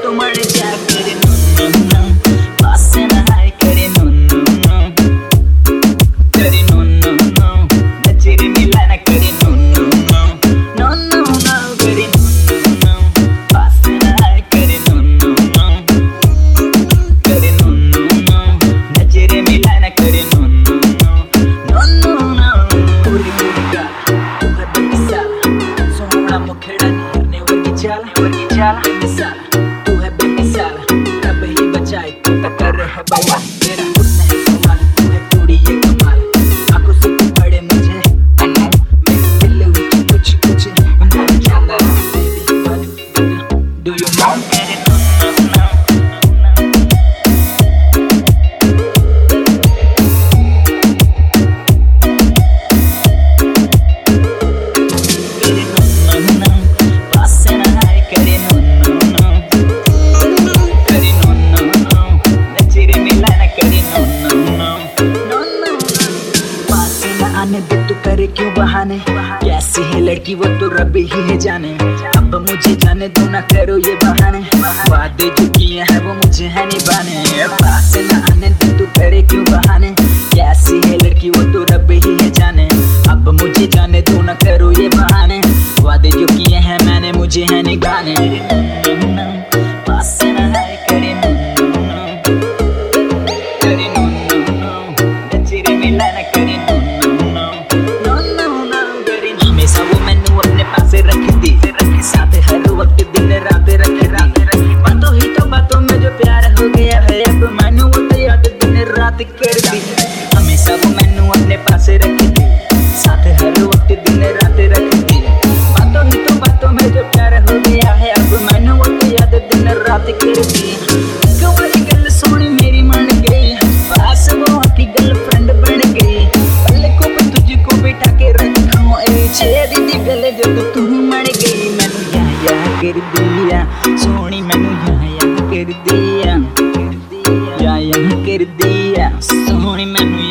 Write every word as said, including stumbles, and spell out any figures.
तू मर जा करे नो नो नो पास ना आए करे नो नो नो करे नो नो नो नजर मिलाना करे no no no no no no करे नो नो नो पास ना आए करे नो नो नो करे नो नो नो नजर मिलाना करे no no no no no पूरी पूरी गा तू है बेमिसाल सोहना मुखड़ा निहरने वर्गी चाल वर्गी चाल बेमिसाल तू है बेमिसाल रब ही बचाए तू तक कर है बवाल तेरा हुस्न है कमाल तू है थोड़ी ये कमाल आंखों से तू पड़े मुझे मेरे दिल में कुछ कुछ अंदर चला baby do you know मेरे नो नो नो आने दे तू करे क्यों बहाने कैसी है लड़की वो तो रब ही है जाने अब मुझे जाने दो ना करो ये बहाने वादे जो किए हैं वो मुझे है निभाने पास ना आने दे तू करे क्यों बहाने कैसी है लड़की वो तो रब ही है जाने अब मुझे जाने दो ना करो ये बहाने वादे जो किए हैं मैंने मुझे है निभाने पास ना आए करे नो नो करे नो नो नजर मिलाना करे नो हमेशा वो मैनू अपने पास रखती साथ हर वक्त दिन रात रखती बातों ही तो बातों में जो प्यार हो गया है अब मैनू वो तो याद दिन रात करती हमेशा वो मैनू अपने पास रखती साथ हर वक्त दिन रात रखती बातों ही तो बातों में जो प्यार हो गया है अब मैनू वो तो याद दिन रात करती कवारी गल सोनी मेरी मान गई पास वो आपकी गर्लफ्रेंड बन गई पल्ले को भी तुझको बिठा के रखूं ए छेदी दी गल जब तू मर गई मैनू या या कर दिया सोनी मैनू या या कर दिया या या कर दिया सोनी मैनू